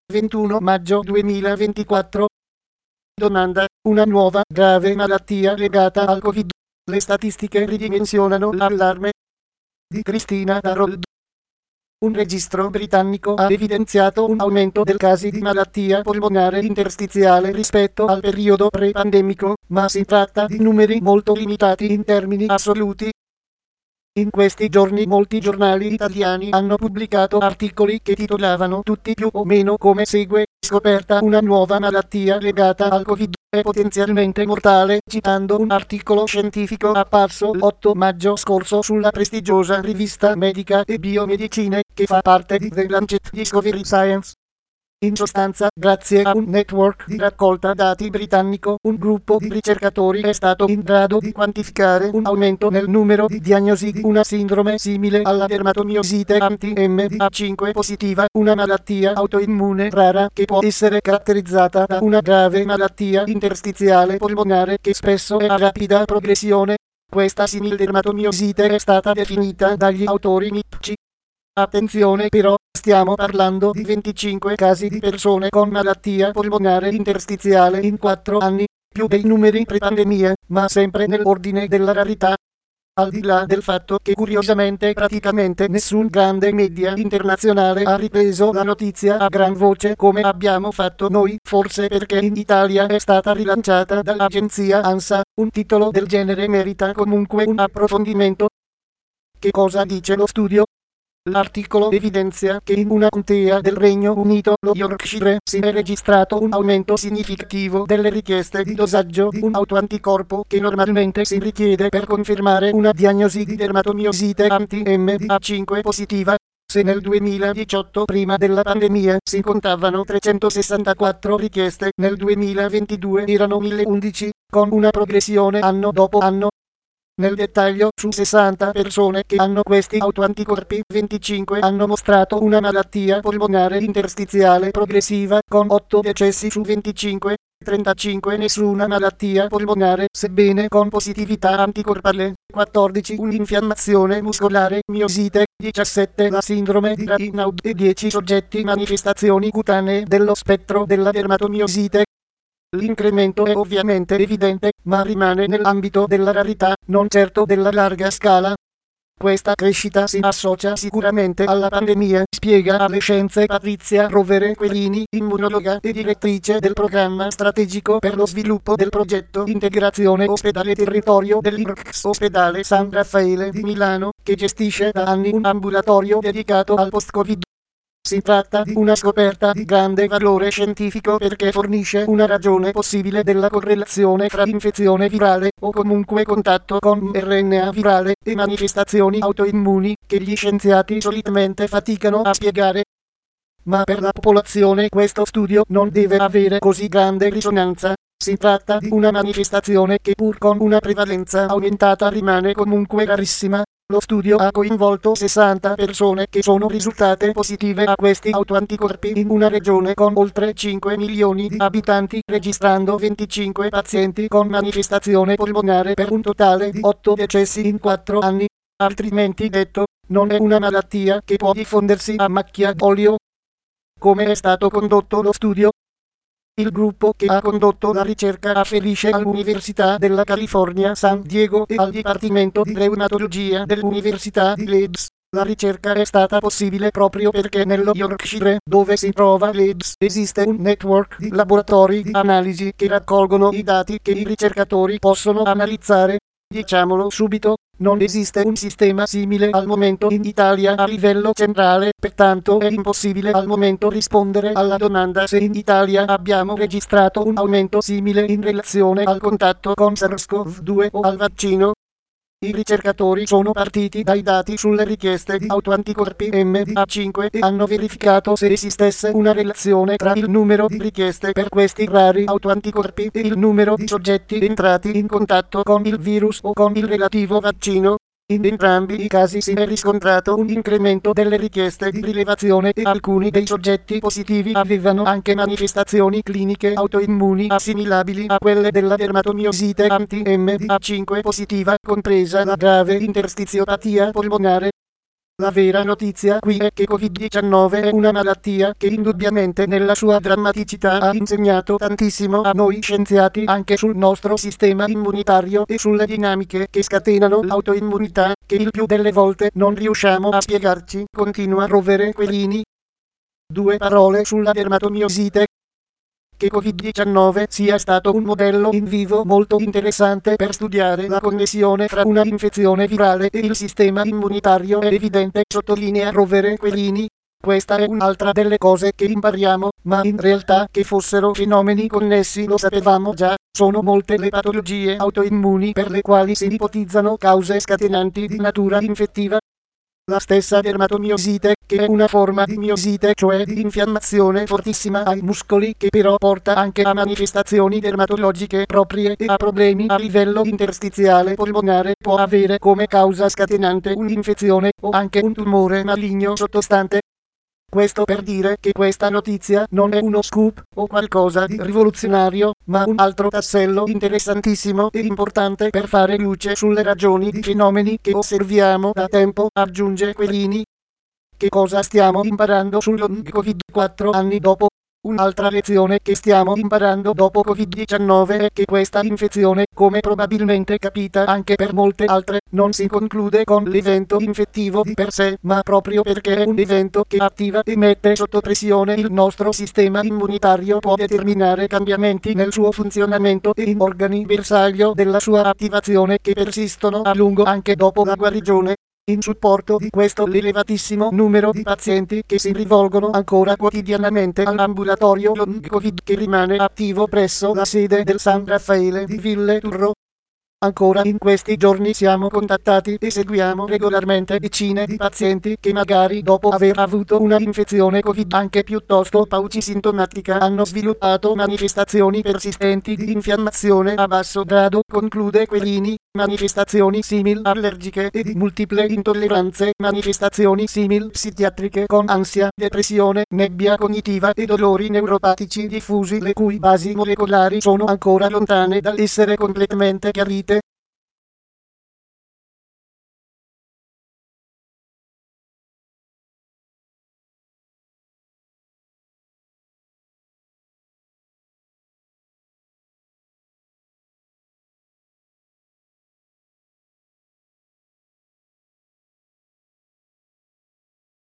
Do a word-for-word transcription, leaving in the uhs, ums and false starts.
ventuno maggio duemilaventiquattro. Domanda: una nuova grave malattia legata al Covid. Le statistiche ridimensionano l'allarme. Di Cristina Darold. Un registro britannico ha evidenziato un aumento del casi di malattia polmonare interstiziale rispetto al periodo pre-pandemico, ma si tratta di numeri molto limitati in termini assoluti. In questi giorni molti giornali italiani hanno pubblicato articoli che titolavano tutti più o meno come segue: scoperta una nuova malattia legata al Covid, è potenzialmente mortale, citando un articolo scientifico apparso l'otto maggio scorso sulla prestigiosa rivista Medica e Biomedicine, che fa parte di The Lancet Discovery Science. In sostanza, grazie a un network di raccolta dati britannico, un gruppo di ricercatori è stato in grado di quantificare un aumento nel numero di diagnosi di una sindrome simile alla dermatomiosite anti-M D A cinque positiva, una malattia autoimmune rara che può essere caratterizzata da una grave malattia interstiziale polmonare che spesso è a rapida progressione. Questa simildermatomiosite è stata definita dagli autori M I P C. Attenzione però, stiamo parlando di venticinque casi di persone con malattia polmonare interstiziale in quattro anni, più dei numeri pre-pandemia, ma sempre nell'ordine della rarità. Al di là del fatto che curiosamente praticamente nessun grande media internazionale ha ripreso la notizia a gran voce come abbiamo fatto noi, forse perché in Italia è stata rilanciata dall'agenzia ANSA, un titolo del genere merita comunque un approfondimento. Che cosa dice lo studio? L'articolo evidenzia che in una contea del Regno Unito, lo Yorkshire, si è registrato un aumento significativo delle richieste di dosaggio di un autoanticorpo che normalmente si richiede per confermare una diagnosi di dermatomiosite anti-M D A cinque positiva. Se nel duemiladiciotto, prima della pandemia, si contavano trecentosessantaquattro richieste, nel duemilaventidue erano mille undici, con una progressione anno dopo anno. Nel dettaglio, su sessanta persone che hanno questi autoanticorpi, venticinque hanno mostrato una malattia polmonare interstiziale progressiva, con otto decessi su venticinque, trentacinque nessuna malattia polmonare, sebbene con positività anticorpale, quattordici un'infiammazione muscolare, miosite, diciassette la sindrome di Raynaud e dieci soggetti manifestazioni cutanee dello spettro della dermatomiosite. L'incremento è ovviamente evidente, ma rimane nell'ambito della rarità, non certo della larga scala. Questa crescita si associa sicuramente alla pandemia, spiega alle scienze Patrizia Rovere Querini, immunologa e direttrice del programma strategico per lo sviluppo del progetto Integrazione Ospedale Territorio dell'I R C S Ospedale San Raffaele di Milano, che gestisce da anni un ambulatorio dedicato al post-Covid. Si tratta di una scoperta di grande valore scientifico perché fornisce una ragione possibile della correlazione fra infezione virale, o comunque contatto con R N A virale, e manifestazioni autoimmuni, che gli scienziati solitamente faticano a spiegare. Ma per la popolazione questo studio non deve avere così grande risonanza. Si tratta di una manifestazione che pur con una prevalenza aumentata rimane comunque rarissima. Lo studio ha coinvolto sessanta persone che sono risultate positive a questi autoanticorpi in una regione con oltre cinque milioni di abitanti, registrando venticinque pazienti con manifestazione polmonare per un totale di otto decessi in quattro anni. Altrimenti detto, non è una malattia che può diffondersi a macchia d'olio. Come è stato condotto lo studio? Il gruppo che ha condotto la ricerca afferisce all'Università della California San Diego e al Dipartimento di Reumatologia dell'Università di Leeds. La ricerca è stata possibile proprio perché nello Yorkshire, dove si trova Leeds, esiste un network di laboratori di analisi che raccolgono i dati che i ricercatori possono analizzare. Diciamolo subito, non esiste un sistema simile al momento in Italia a livello centrale, pertanto è impossibile al momento rispondere alla domanda se in Italia abbiamo registrato un aumento simile in relazione al contatto con SARS-CoV due o al vaccino. I ricercatori sono partiti dai dati sulle richieste di autoanticorpi M D A cinque e hanno verificato se esistesse una relazione tra il numero di richieste per questi rari autoanticorpi e il numero di soggetti entrati in contatto con il virus o con il relativo vaccino. In entrambi i casi si è riscontrato un incremento delle richieste di rilevazione e alcuni dei soggetti positivi avevano anche manifestazioni cliniche autoimmuni assimilabili a quelle della dermatomiosite anti-M D A cinque positiva, compresa la grave interstiziopatia polmonare. La vera notizia qui è che Covid diciannove è una malattia che indubbiamente nella sua drammaticità ha insegnato tantissimo a noi scienziati anche sul nostro sistema immunitario e sulle dinamiche che scatenano l'autoimmunità, che il più delle volte non riusciamo a spiegarci, continua Rovere Querini. Due parole sulla dermatomiosite. Che Covid diciannove sia stato un modello in vivo molto interessante per studiare la connessione fra una infezione virale e il sistema immunitario è evidente, sottolinea Rovere Querini. Questa è un'altra delle cose che impariamo, ma in realtà che fossero fenomeni connessi lo sapevamo già. Sono molte le patologie autoimmuni per le quali si ipotizzano cause scatenanti di natura infettiva. La stessa dermatomiosite, che è una forma di miosite, cioè di infiammazione fortissima ai muscoli, che però porta anche a manifestazioni dermatologiche proprie e a problemi a livello interstiziale polmonare, può avere come causa scatenante un'infezione o anche un tumore maligno sottostante. Questo per dire che questa notizia non è uno scoop o qualcosa di rivoluzionario, ma un altro tassello interessantissimo e importante per fare luce sulle ragioni di fenomeni che osserviamo da tempo, aggiunge Querini. Che cosa stiamo imparando sul long Covid quattro anni dopo? Un'altra lezione che stiamo imparando dopo Covid diciannove è che questa infezione, come probabilmente capita anche per molte altre, non si conclude con l'evento infettivo di per sé, ma proprio perché è un evento che attiva e mette sotto pressione il nostro sistema immunitario, può determinare cambiamenti nel suo funzionamento e in organi bersaglio della sua attivazione che persistono a lungo anche dopo la guarigione. In supporto di questo l'elevatissimo numero di pazienti che si rivolgono ancora quotidianamente all'ambulatorio long Covid che rimane attivo presso la sede del San Raffaele di Ville Turro. Ancora in questi giorni siamo contattati e seguiamo regolarmente decine di pazienti che magari dopo aver avuto una infezione Covid anche piuttosto paucisintomatica hanno sviluppato manifestazioni persistenti di infiammazione a basso grado, conclude Querini, manifestazioni simil allergiche e di multiple intolleranze, manifestazioni simil psichiatriche con ansia, depressione, nebbia cognitiva e dolori neuropatici diffusi le cui basi molecolari sono ancora lontane dall'essere completamente chiarite.